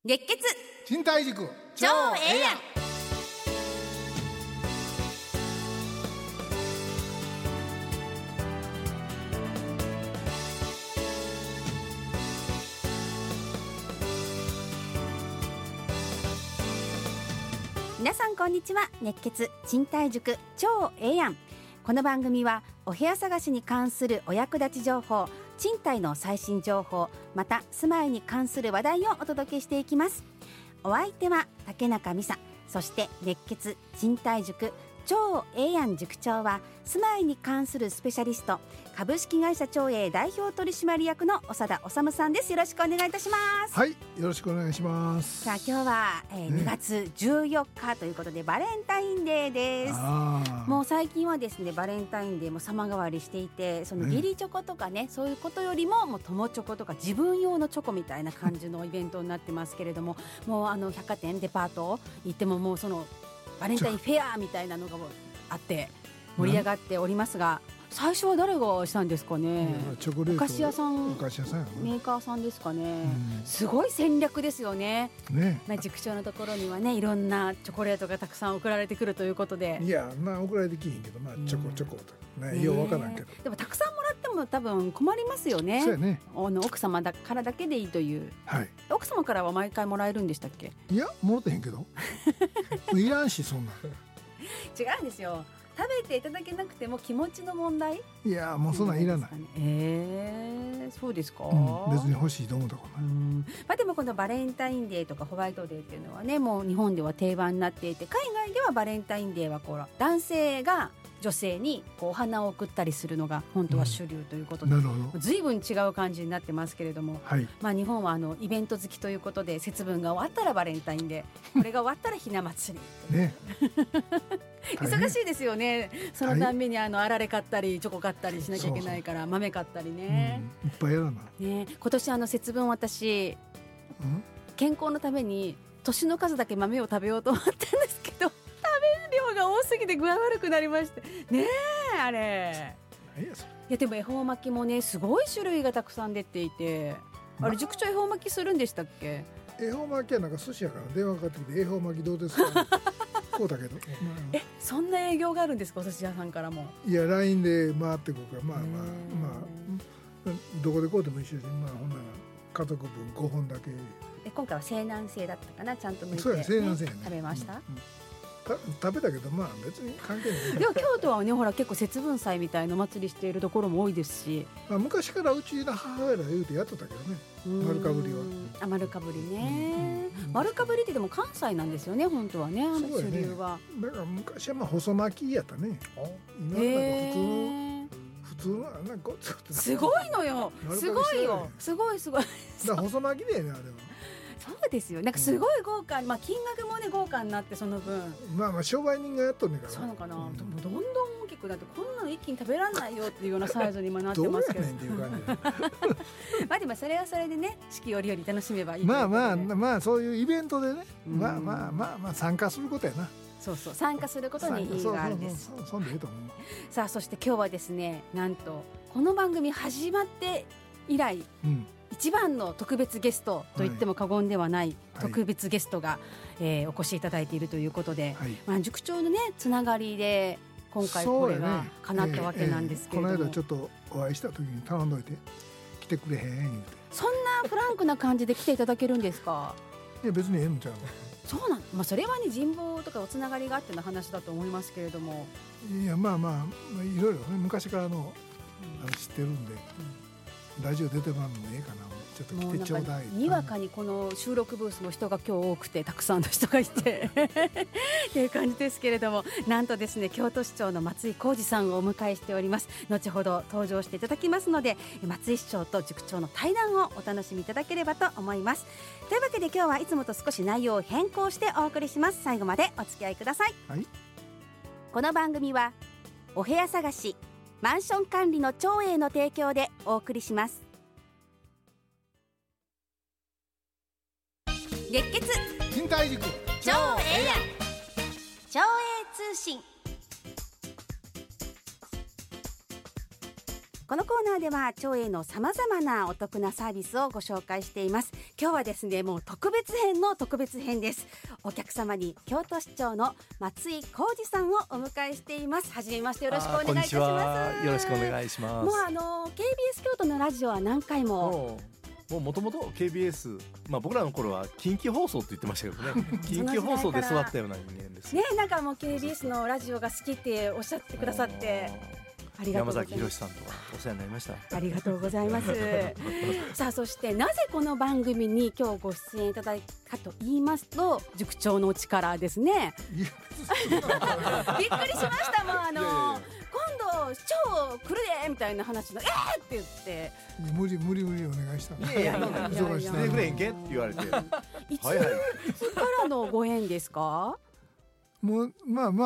熱血賃貸塾超ええやん。皆さんこんにちは。熱血賃貸塾超ええやん。この番組はお部屋探しに関するお役立ち情報、賃貸の最新情報、また住まいに関する話題をお届けしていきます。お相手は竹中美沙、そして熱血賃貸塾超ええやん塾長は住まいに関するスペシャリスト、株式会社超え代表取締役の長田治さんです。よろしくお願いいたします。 はい、よろしくお願いします。 さあ今日は、2月14日ということでバレンタインデーです。もう最近はですね、バレンタインデーも様変わりしていて、その義理チョコとかね、そういうことよりももう友チョコとか自分用のチョコみたいな感じのイベントになってますけれどももう百貨店デパート行ってももうそのバレンタインフェアみたいなのがあって盛り上がっておりますが、最初は誰がしたんですかね。 チョコレートお菓子屋さん、 お菓子屋さんやろ、 メーカーさんですかね、すごい戦略ですよね。塾長のところにはね、いろんなチョコレートがたくさん送られてくるということで、 いや送られてきひんけど、チョコチョコとね、ようわからんけど、 でもたくさんもらっても多分困りますよね。 そうやね。 奥様からだけでいいという、 はい、 奥様からは毎回もらえるんでしたっけ。 いやもろてへんけどいらんしそんな違うんですよ。食べていただけなくても気持ちの問題。 いやもうそんなんいらない。 そうですか、 別に欲しいと思ったことない。 でもこのバレンタインデーとかホワイトデーっていうのはね、もう日本では定番になっていて、海外ではバレンタインデーはこう男性が女性にこうお花を贈ったりするのが本当は主流ということで、随分違う感じになってますけれども、日本はイベント好きということで、節分が終わったらバレンタインデー、これが終わったらひな祭りね忙しいですよね。そのたんびにあられ買ったりチョコ買ったりしなきゃいけないから、豆買ったりね、 いっぱいやらな、 今年節分私、健康のために年の数だけ豆を食べようと思ったんですけど、量が多すぎて具合悪くなりましてね。あれいやでも恵方巻きもね、すごい種類がたくさん出ていて、あれ塾長恵方巻きするんでしたっけ。 恵方巻きはなんか寿司やから電話かかってきて、恵方巻きどうですかこうだけど、 そんな営業があるんですか、お寿司屋さんからも。 いや LINE で回ってこうから、どこでこうでも一緒し、ほんなら家族分5本だけ。 今回は西南西だったかな、ちゃんと向いて、 そうや西南西やね、 食べました、 食べたけど別に関係ない。 でも京都はね、ほら結構節分祭みたいなお祭りしているところも多いですし、 昔からうちの母親ら言うてやってたけどね、丸かぶりは。丸かぶりね、丸かぶりってでも関西なんですよね、本当はね、主流は。 だから昔は細巻きやったね。今は普通のすごいのよ、すごいよ、すごい細巻きでね、あれは。 そうですよ、なんかすごい豪華、金額もね豪華になって、その分商売人がやっとんねんから。 そうなのかな、でもどんどん大きくなって、こんなの一気に食べられないよっていうようなサイズに今なってますけど、どうやねんっていう感じでもそれはそれでね、四季折々楽しめばいい。 そういうイベントでね、参加することやな。 そう参加することに意義があるんです。さあそして今日はですね、なんとこの番組始まって以来、一番の特別ゲストと言っても過言ではない特別ゲストが、お越しいただいているということで、塾長のねつながりで今回これが叶ったわけなんですけれども、 この間ちょっとお会いした時に頼んどいて来てくれへん言うて。 そんなフランクな感じで来ていただけるんですか。 いや別にええんちゃうの。 そうなん、それはね人望とかおつながりがあっての話だと思いますけれども、 いやいろいろね、昔から知ってるんで、ラジオ出てもらうのもええかな、ちょっと来てちょうだい。 にわかにこの収録ブースの人が今日多くて、たくさんの人がいてっていう感じですけれども、なんとですね、京都市長の松井浩二さんをお迎えしております。後ほど登場していただきますので、松井市長と塾長の対談をお楽しみいただければと思います。というわけで今日はいつもと少し内容を変更してお送りします。最後までお付き合いください。この番組はお部屋探し、マンション管理の長英の提供でお送りします。熱血賃貸塾超ええやん、超英通信。 このコーナーでは町へのさまざまなお得なサービスをご紹介しています。今日はですね、もう特別編の特別編です。お客様に京都市長の松井浩二さんをお迎えしています。はじめまして、よろしくお願いいたします。 よろしくお願いします。 もうKBS 京都のラジオは何回ももともと KBS、僕らの頃は近畿放送って言ってましたけどね近畿放送で育ったような人間ですね。なんかもう KBS のラジオが好きっておっしゃってくださってありがとうございます。 山崎宏さんとはお世話になりました。 ありがとうございますさあ、そしてなぜこの番組に今日ご出演いただいたかと言いますと、塾長のお力ですねびっくりしましたもう今度市長来るでみたいな話のって言って無理お願いした。 いや忙しいねくれんけって言われていつからのご縁ですか？ もう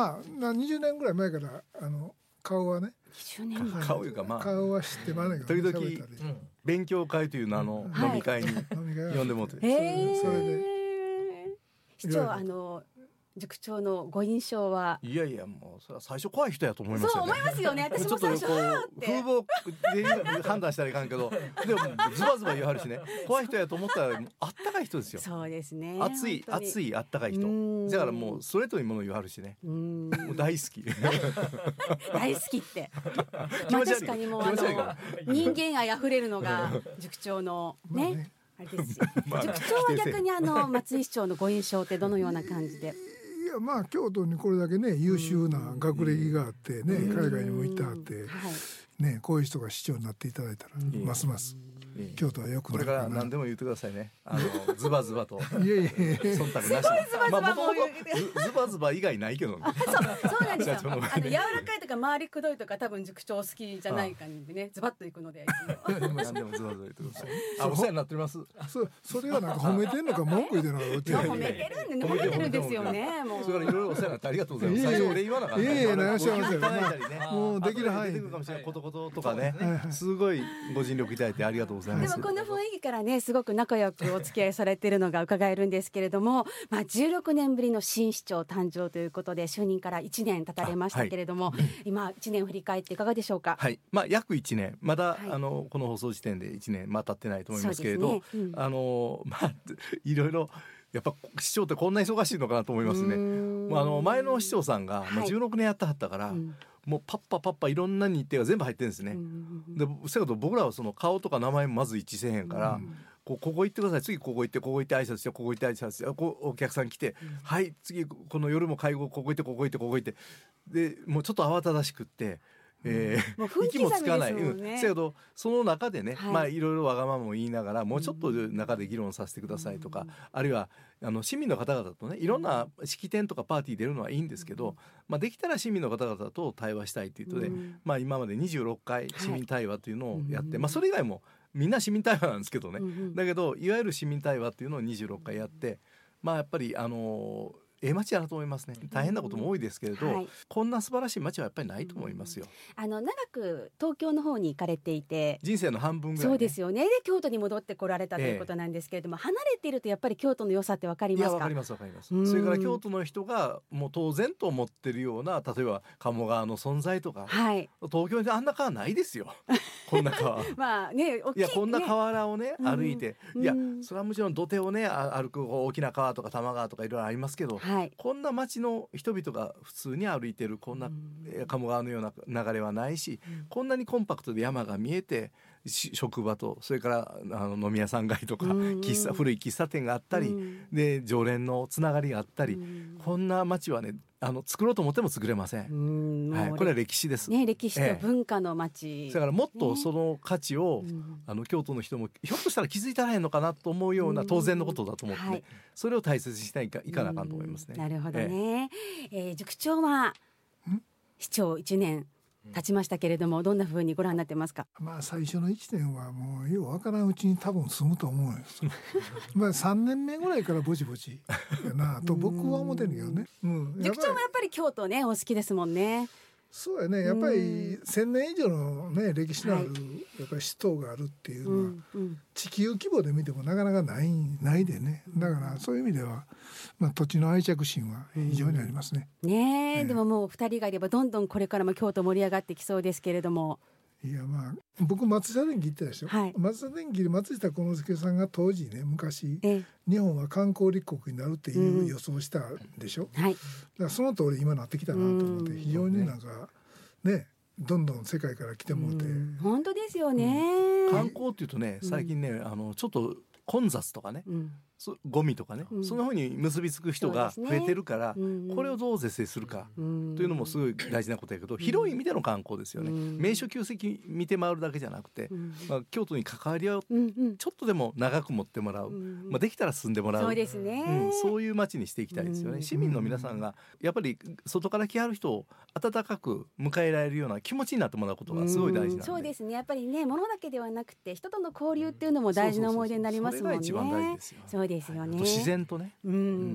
20年ぐらい前から顔はね、 顔いうか顔は知ってまねが時々勉強会という名の飲み会に呼んでもらって、それで市長塾長のご印象は？ いやもうそれは最初怖い人やと思いましたね。 そう思いますよね。私も最初風貌で判断したらいかんけどでもズバズバ言わはるしね、怖い人やと思ったらあったかい人ですよ。 そうですね、 熱いあったかい人だからもうストレートにもの言わはるしね、もう大好き大好きって確かにもう人間愛あふれるのが塾長のねあれですよ塾長は逆に松井市長のご印象ってどのような感じで？ いや京都にこれだけね優秀な学歴があってね、海外にも行ってはってね、こういう人が市長になっていただいたらますます京都は良くなるかな。 これから何でも言ってくださいね。ズバズバといや忖度なし。もともとズバズバ以外ないけどね。 そうなんですよ。柔らかいとか回りくどいとか多分塾長好きじゃない感じでね、ズバッといくので。 何でもズバズバ言ってください。お世話になっております。 それはなんか褒めてんのか文句言ってんのかどっち？ 褒めてるんですよね。もうそれからいろいろお世話になってありがとうございます。最初俺言わなかった。もうできる範囲で出てくるかもしれないこととかね、すごいご尽力いただいてありがとうございます。 でもこの雰囲気からね、すごく仲良くお付き合いされているのが伺えるんですけれども、16年ぶりの新市長誕生ということで就任から1年経たれましたけれども、今1年振り返っていかがでしょうか？はい、 約1年まだ、この放送時点で1年経ってないと思いますけれど、いろいろやっぱ市長ってこんな忙しいのかなと思いますね。前の市長さんが16年やってはったから、もうパッパいろんな日程が全部入ってるんですね。でせやけど僕らはその顔とか名前もまず一致せへんから、ここ行ってください、次ここ行って挨拶して、ここ行って挨拶して、お客さん来て、はい次この夜も会合ここ行ってでもうちょっと慌ただしくって、息もつかない。せやけどその中でね、いろいろわがままも言いながらもうちょっと中で議論させてくださいとか、あるいは市民の方々とねいろんな式典とかパーティー出るのはいいんですけど、できたら市民の方々と対話したいということで、今まで26回市民対話というのをやって、それ以外もみんな市民対話なんですけどね、だけどいわゆる市民対話っていうのを26回やって、やっぱり町やなと思いますね。大変なことも多いですけれど、こんな素晴らしい町はやっぱりないと思いますよ。 長く東京の方に行かれていて、 人生の半分ぐらい、 そうですよね。で京都に戻ってこられたということなんですけれども、離れているとやっぱり京都の良さって分かりますか？ いや分かります。それから京都の人がもう当然と思ってるような、例えば鴨川の存在とか、東京にあんな川ないですよこんな川いやこんな河原をね歩いて、いやそれはもちろん土手をね歩く大きな川とか多摩川とかいろいろありますけど、こんな町の人々が普通に歩いてるこんな鴨川のような流れはないし、こんなにコンパクトで山が見えて、職場とそれから飲み屋さん街とか古い喫茶店があったり、で常連のつながりがあったり、こんな町はね作ろうと思っても作れません。これは歴史ですね。 歴史と文化の町、 だからもっとその価値を、京都の人もひょっとしたら気づいたらへんのかなと思うような当然のことだと思って、それを大切にしていかなあかんと思いますね。 なるほどね。塾長は市長1年経ちましたけれども、どんな風にご覧になってますか？ 最初の1年はもうようわからんうちに多分住むと思うんです3年目ぐらいからぼちぼちやなと僕は思ってるけどね。 塾長もやっぱり京都ねお好きですもんね。 そうやね、やっぱり1000年以上の、歴史のある、やっぱり首都があるっていうのは、地球規模で見てもなかなかないでね。だからそういう意味では、土地の愛着心は非常にありますね。 でももう2人がいればどんどんこれからも京都盛り上がってきそうですけれども。 いやまあ僕松下電器行ってたでしょ、 はい、 松下電器で松下幸之助さんが当時ね昔日本は観光立国になるっていう予想したでしょ、はい、だからその通り今なってきたなと思って非常になんかねどんどん世界から来てもうて本当ですよね、 観光っていうとね最近ねちょっと混雑とかね、ゴミとかね、そんな風に結びつく人が増えてるから、これをどう是正するかというのもすごい大事なことやけど、広い意味での観光ですよね、名所旧跡見て回るだけじゃなくて、京都に関わりをちょっとでも長く持ってもらう、できたら住んでもらう、 そうですね、 そういう街にしていきたいですよね。市民の皆さんがやっぱり外から来はる人を温かく迎えられるような気持ちになってもらうことがすごい大事なんで、 そうですね、やっぱりね物だけではなくて人との交流っていうのも大事な思い出になりますもんね。 それが一番大事ですよ。 そうですよね、 自然とね、 はい、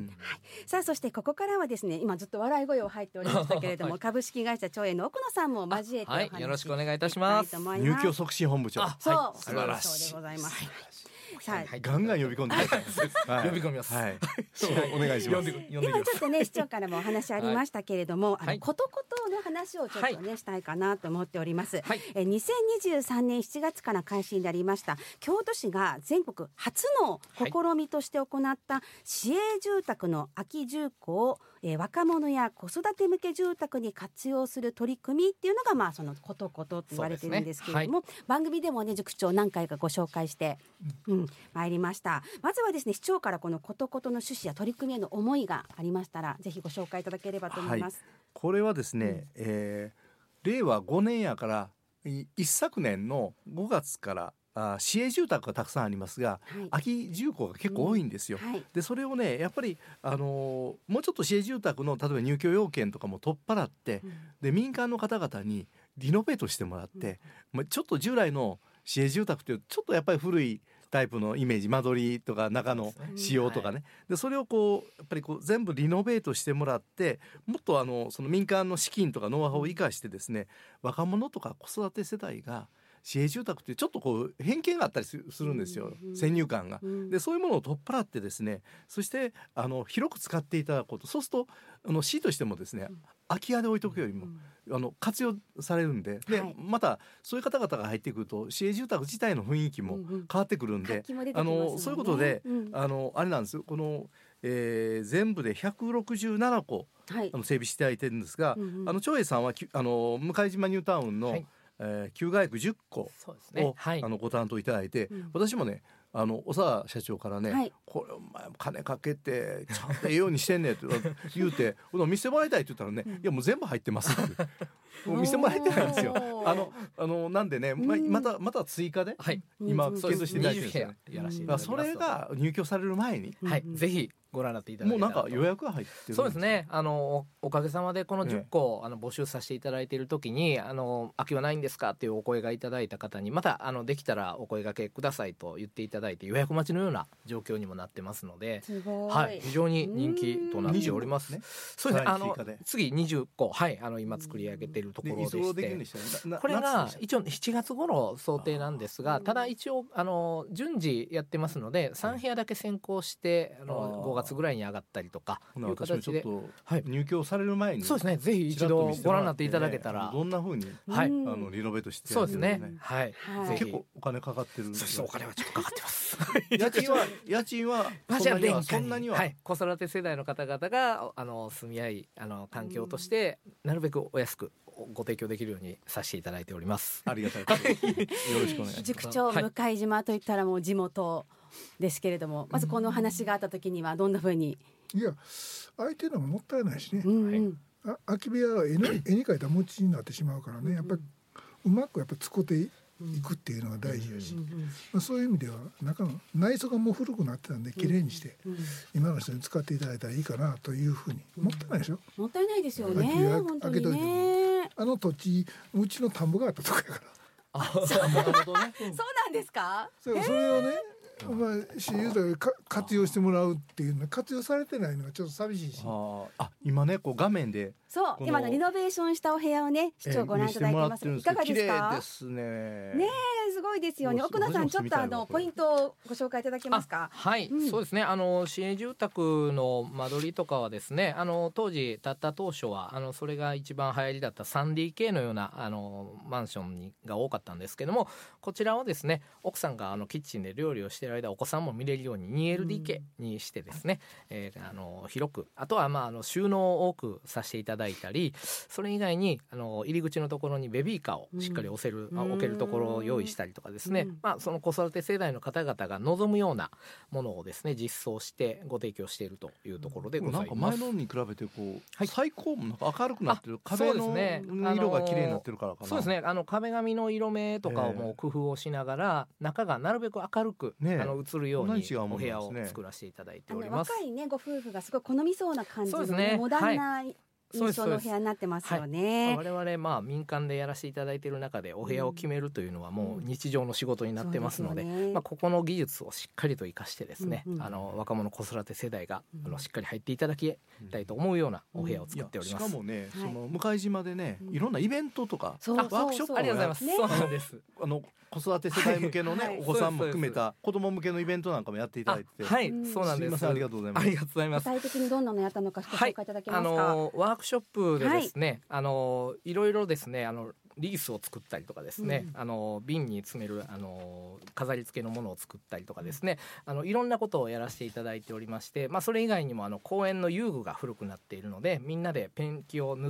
さあそしてここからはですね今ずっと笑い声を入っておりましたけれども、はい、株式会社長英の奥野さんも交えてお話し、 よろしくお願いいたします。 入居促進本部長、 そう素晴らしい、 そうでございます、 ガンガン呼び込んで呼び込みます、 お願いします。 今ちょっとね市長からもお話ありましたけれども、ことことの話をちょっとね、したいかなと思っております、2023年7月から開始になりました京都市が全国初の試みとして行った市営住宅の空き住戸を若者や子育て向け住宅に活用する取り組みっていうのがそのことことと言われてるんですけれども、番組でもね塾長何回かご紹介して参りました。まずはですね市長からこのことことの趣旨や取り組みへの思いがありましたらぜひご紹介いただければと思います。 これはですね、令和5年やから一昨年の5月から市営住宅がたくさんありますが、空き住戸が結構多いんですよ、でそれをねやっぱり、もうちょっと市営住宅の例えば入居要件とかも取っ払って、で民間の方々にリノベートしてもらって、ちょっと従来の市営住宅っていうちょっとやっぱり古いタイプのイメージ、間取りとか中の仕様とかね、でそれをやっぱり全部リノベートしてもらって、もっとその民間の資金とかノウハウを生かしてですね、若者とか子育て世代が市営住宅ってちょっと偏見があったりするんですよ、先入観が。でそういうものを取っ払ってですね、そして広く使っていただくこと、そうすると市としてもですね、空き家で置いとくよりも活用されるんで、またそういう方々が入ってくると市営住宅自体の雰囲気も変わってくるんで、そういうことで、あれなんですよ、この、全部で167個、整備していただいてるんですが、長英さんは向島ニュータウンの、旧街区10個を、ご担当いただいて、私もね小沢社長からね、これお前金かけてちゃんとようにしてんねって言うて見せてもらいたいって言ったらね、いやもう全部入ってますってもう見せてもらえてないんですよ。なんでね、また追加で、今検討していただいてるんですよね。 やらせていただきます。 それが入居される前に、 ぜひご覧になっていただけたらと。 もうなんか予約が入ってるんです。 そうですね、おかげさまでこの10個、募集させていただいている時に空きはないんですかっていうお声がいただいた方に、またできたらお声掛けくださいと言っていただいて、予約待ちのような状況にもなってますので、非常に人気となっております。そうですね、次20個、今作り上げているところでして、これが一応7月頃想定なんですが、ただ一応順次やってますので3部屋だけ先行して5月ぐらいに上がったりとかいう形で、 入居される前に、 そうですね、ぜひ一度ご覧になっていただけたら、 どんな風にリノベートして、 そうですね、 結構お金かかってるんです。 そうです、お金はちょっとかかってます家賃はそんなには、 子育て世代の方々が住み合い環境としてなるべくお安くご提供できるようにさせていただいております。 ありがたいです。よろしくお願いします。 塾長、向島といったらもう地元ですけれども、まずこの話があった時にはどんな風に。 いや相手のももったいないしね、空き部屋は絵に描いた餅になってしまうからね、やっぱりうまく使っていくっていうのが大事やし、そういう意味では内装がもう古くなってたんできれいにして、今の人に使っていただいたらいいかなというふうに。もったいないでしょ。 もったいないですよね。 開けといても土地うちの田んぼがあったとこやから。 そうなんですか。 それをね言うたら活用してもらうっていうのは活用されてないのがちょっと寂しいし。 今ねこう画面でそう今のリノベーションしたお部屋をね市長ご覧いただいてますが、いかがですか？ 綺麗ですね。 ねすごいですよね。奥野さんちょっとポイントをご紹介いただけますか？ はい、そうですね。市営住宅の間取りとかはですね、当時建った当初はそれが一番流行りだった 3DK のようなマンションが多かったんですけども、こちらをですね奥さんがキッチンで料理をしている間お子さんも見れるように 2LDK にしてですね、広く、あとは収納を多くさせていただいたり、それ以外に入り口のところにベビーカーをしっかり置けるところを用意したりとかですね、その子育て世代の方々が望むようなものをですね実装してご提供しているというところでございます。 なんか前のに比べて最高もなんか明るくなってる、壁の色が綺麗になってるからかな。 そうですね、壁紙の色目とかをもう工夫をしながら、中がなるべく明るく、映るようにお部屋を作らせていただいております。 若いねご夫婦がすごい好みそうな感じの、ね、モダンな、印象の部屋になってますよね。 我々民間でやらせていただいている中でお部屋を決めるというのはもう日常の仕事になってますので、ここの技術をしっかりと生かしてですね、若者子育て世代がしっかり入っていただきたいと思うようなお部屋を作っております。 しかもね、その向島でね、いろんなイベントとかワークショップをありがとうございます。そうなんです。 子育て世代向けのね、お子さんも含めた子供向けのイベントなんかもやっていただいて、 はい、そうなんです。すみません、 ありがとうございます。 ありがとうございます。 具体的にどんなのやったのかご紹介いただけますか？ ワークショップでですね、いろいろですねリースを作ったりとかですね、瓶に詰める飾り付けのものを作ったりとかですね、いろんなことをやらせていただいておりまして、それ以外にも公園の遊具が古くなっているのでみんなでペンキを塗って、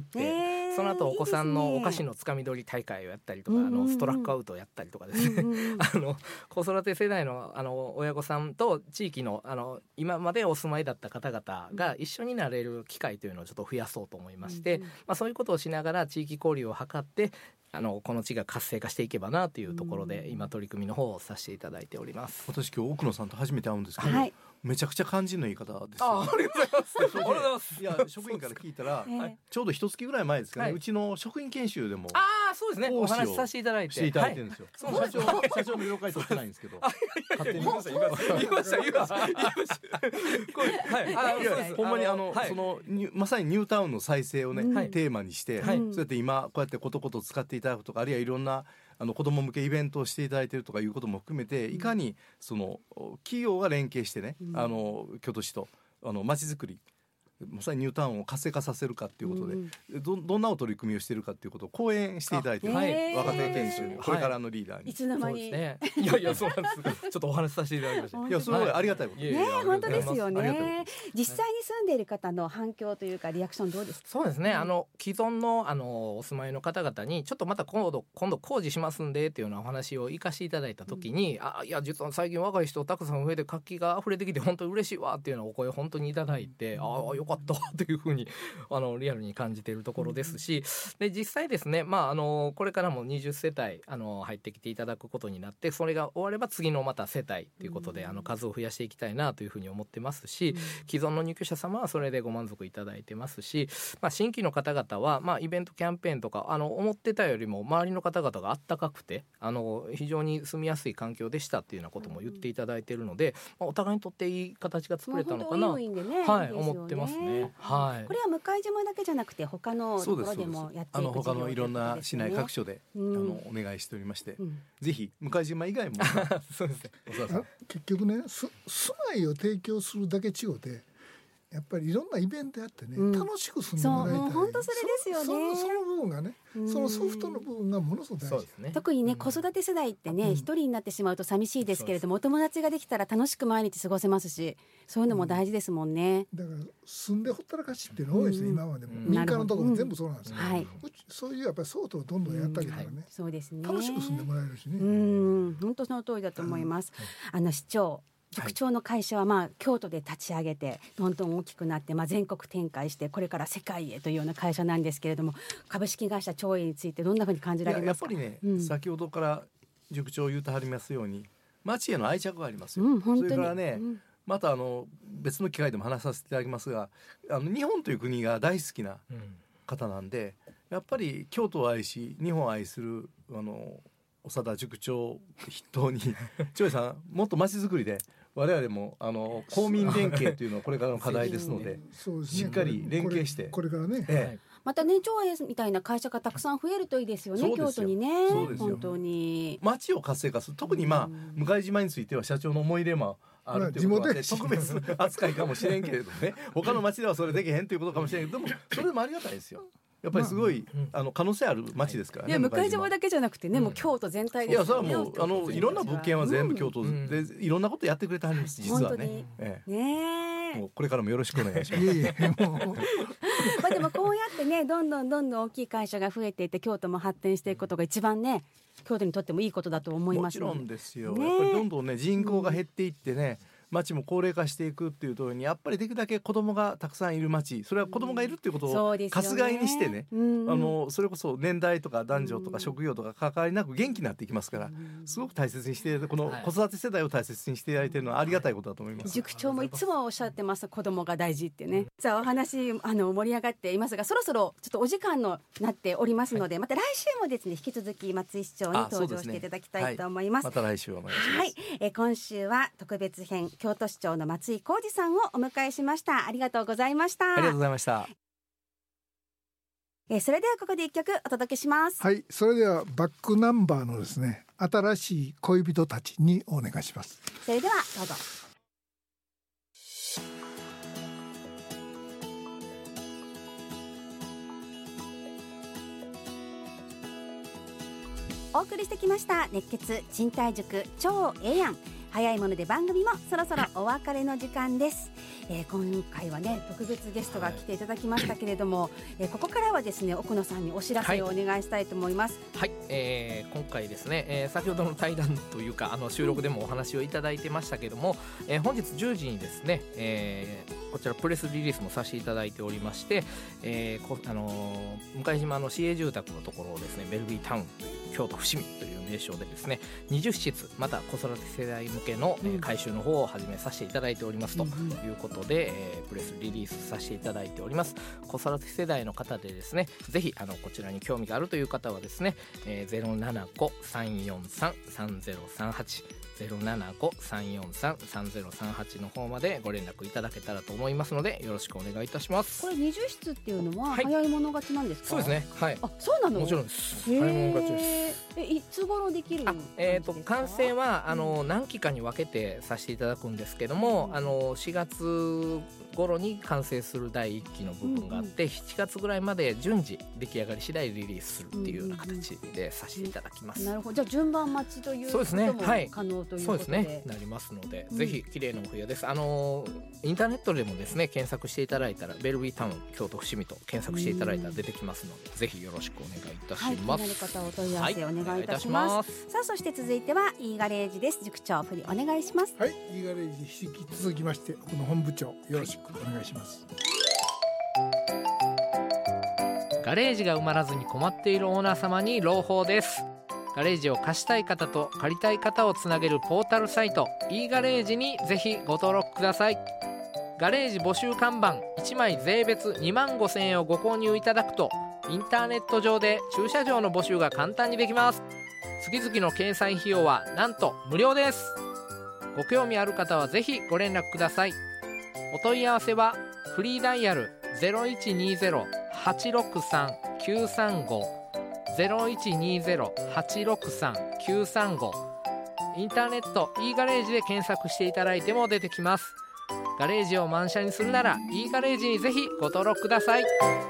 その後お子さんのお菓子のつかみ取り大会をやったりとか、ストラックアウトをやったりとかですね、子育て世代の親御さんと地域の今までお住まいだった方々が一緒になれる機会というのをちょっと増やそうと思いまして、そういうことをしながら地域交流を図ってこの地が活性化していけばなというところで今取り組みの方をさせていただいております。 私今日奥野さんと初めて会うんですけど、めちゃくちゃ感じのいい方ですよ。 ありがとうございます。ありがとうございます。 いや職員から聞いたら、ちょうど1月ぐらい前ですかね、うちの職員研修でもそうですね、お話しさせていただいてるんですよ。社長の了解取ってないんですけど、勝手に言いましたほんまにそのまさにニュータウンの再生をねテーマにして、そうやって今こうやってことこと使っていただくとか、あるいはいろんな子ども向けイベントをしていただいているとかいうことも含めて、いかにその企業が連携してね、京都市と街づくり、まさにニュータウンを活性化させるかっていうことで、どんな取り組みをしているかっていうことを講演していただいて、若手研修にこれからのリーダーに、 いつの間に、 いやそうなんです。ちょっとお話しさせていただきました。 いやすごいありがたいこと本当ですよね。実際に住んでいる方の反響というかリアクションどうですか？ そうですね、既存のお住まいの方々にちょっとまた今度工事しますんでっていうようなお話を生かしていただいた時に、いや実は最近若い人たくさん増えて活気が溢れてきて本当に嬉しいわっていうようなお声を本当にいただいて、よかったというふうにリアルに感じているところですし、で実際ですね、これからも20世帯入ってきていただくことになって、それが終われば次のまた世帯ということで数を増やしていきたいなというふうに思ってますし、既存の入居者様はそれでご満足いただいてますし、新規の方々はイベントキャンペーンとか思ってたよりも周りの方々があったかくて非常に住みやすい環境でしたっていうようなことも言っていただいているので、お互いにとっていい形が作れたのかな、思ってますね。 これは向島だけじゃなくて他のところでもやっていく他のいろんな市内各所でお願いしておりまして、ぜひ向島以外もそうですね、 結局ね住まいを提供するだけ違うて、やっぱりいろんなイベントやってね、楽しく住んでもらいたい。 本当それですよね。 その部分がね、そのソフトの部分がものすごく大事。 特にね、子育て世代ってね、一人になってしまうと寂しいですけれども、お友達ができたら楽しく毎日過ごせますし、そういうのも大事ですもんね。 だから住んでほったらかしっていうの多いですね、今までも。民間のところも全部そうなんですよ。そういうやっぱりソフトをどんどんやってあげたらね、 そうですね、 楽しく住んでもらえるしね。 本当その通りだと思います。市長塾長の会社は京都で立ち上げてどんどん大きくなって、全国展開してこれから世界へというような会社なんですけれども、株式会社長英についてどんなふうに感じられますか？ やっぱりね、先ほどから塾長言うてはりますように町への愛着がありますよ。それからね、また別の機会でも話させていただきますが、日本という国が大好きな方なんで、やっぱり京都を愛し日本を愛する長田塾長筆頭に長江さんもっと街づくりで我々も公民連携というのはこれからの課題ですのでしっかり連携してこれからね、 またね長江みたいな会社がたくさん増えるといいですよね。京都にね本当に街を活性化する。特に向島については社長の思い入れもあるということで特別扱いかもしれんけれどね他の町ではそれできへんということかもしれんけどでもそれでもありがたいですよ。やっぱりすごい、可能性ある町ですからね。 向島だけじゃなくてね、もう京都全体ですよね。 いやそれはもういろんな物件は全部京都でいろんなことやってくれてはります実はね。もうこれからもよろしくお願いします。 まあでもこうやってねどんどん大きい会社が増えていって京都も発展していくことが一番ね京都にとってもいいことだと思います。 もちろんですよ。やっぱりどんどんね人口が減っていってね。町も高齢化していくっていうところにやっぱりできるだけ子供がたくさんいる町それは子供がいるっていうことをかすがいにしてね、それこそ年代とか男女とか職業とか関わりなく元気になっていきますからすごく大切にしてこの子育て世代を大切にしていただいているのはありがたいことだと思います。 塾長もいつもおっしゃってます子供が大事ってね。さあお話盛り上がっていますがそろそろちょっとお時間になっておりますので、また来週もですね引き続き松井市長に登場していただきたいと思います。 また来週お願いします。 今週は特別編京都市長の松井浩二さんをお迎えしました。ありがとうございました。 ありがとうございました。 それではここで一曲お届けします。 はい、それではバックナンバーのですね新しい恋人たちにお願いします。 それではどうぞ。お送りしてきました熱血賃貸塾超ええやん。早いもので番組もそろそろお別れの時間です。今回はね特別ゲストが来ていただきましたけれども、ここからはですね奥野さんにお知らせをお願いしたいと思います。 はい、今回ですね、先ほどの対談というか収録でもお話をいただいてましたけども、本日10時にですね、こちらプレスリリースもさせていただいておりまして、向島の市営住宅のところをですねベルギータウンという京都伏見という名称でですね20室また子育て世代向けの改修の方を始めさせていただいておりますということで、プレスリリースさせていただいております。子育て世代の方でですねぜひこちらに興味があるという方はですね、075-343-3038 075-343-3038 の方までご連絡いただけたらと思いますのでよろしくお願いいたします。 これ20室っていうのは早い者勝ちなんですか？ そうですね、はい、 あ、そうなの？ もちろんです。早い者勝ちです。 いつ頃できる？ 完成は何期かに分けてさせていただくんですけども、4月頃に完成する第1期の部分があって、7月ぐらいまで順次出来上がり次第リリースするっていうような形でさせていただきます。 なるほど。じゃあ順番待ちということも可能ということで、そうですね、 なりますので、ぜひ綺麗なお部屋です。インターネットでもですね検索していただいたらベルギータウン京都伏見と検索していただいたら出てきますので、ぜひよろしくお願いいたします。 気になる方お問い合わせお願いいたします。さあそして続いてはイーガレージです。塾長振りお願いします。 はい、イーガレージ引き続きましてこの本部長よろしくお願いします。 ガレージが埋まらずに困っているオーナー様に朗報です。ガレージを貸したい方と借りたい方をつなげるポータルサイト e ガレージにぜひご登録ください。ガレージ募集看板1枚税別25,000円をご購入いただくとインターネット上で駐車場の募集が簡単にできます。月々の掲載費用はなんと無料です。ご興味ある方はぜひご連絡ください。お問い合わせはフリーダイヤル 0120-863-935 0120-863-935 インターネット e ガレージで検索していただいても出てきます。ガレージを満車にするなら e ガレージにぜひご登録ください。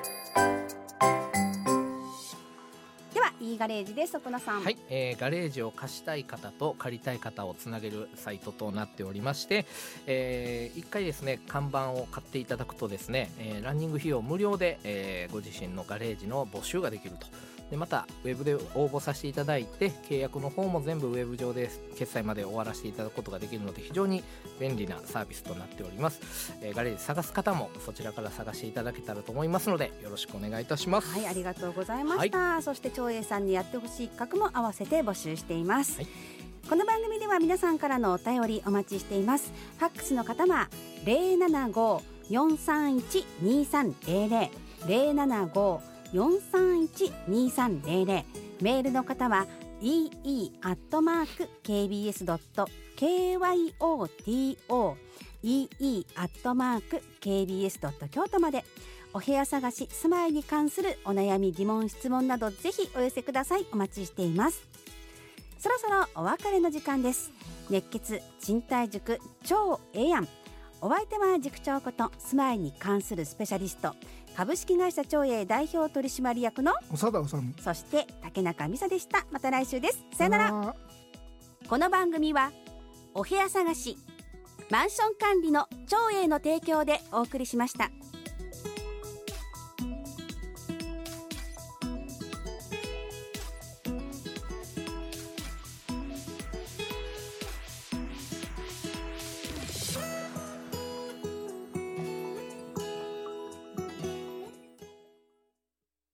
イーガレージです。奥野さん。 はい、ガレージを貸したい方と借りたい方をつなげるサイトとなっておりまして、1回ですね看板を買っていただくとですね、ランニング費用無料で、ご自身のガレージの募集ができると。でまたウェブで応募させていただいて契約の方も全部ウェブ上で決済まで終わらせていただくことができるので非常に便利なサービスとなっております。ガレージ探す方もそちらから探していただけたらと思いますのでよろしくお願いいたします。 はい、ありがとうございました、そして長英さんにやってほしい企画も合わせて募集しています、この番組では皆さんからのお便りお待ちしています。ファックスの方は 075-431-2300 075-431-2300 メールの方は ee@kbs.kyoto ee@kbs.kyoto までお部屋探し、住まいに関するお悩み、疑問、質問などぜひお寄せください。お待ちしています。そろそろお別れの時間です。熱血賃貸塾超ええやん。お相手は塾長こと住まいに関するスペシャリスト、株式会社超え代表取締役の長田治、 そして竹中美沙でした。また来週です。さよなら。この番組はお部屋探し、マンション管理の超えの提供でお送りしました。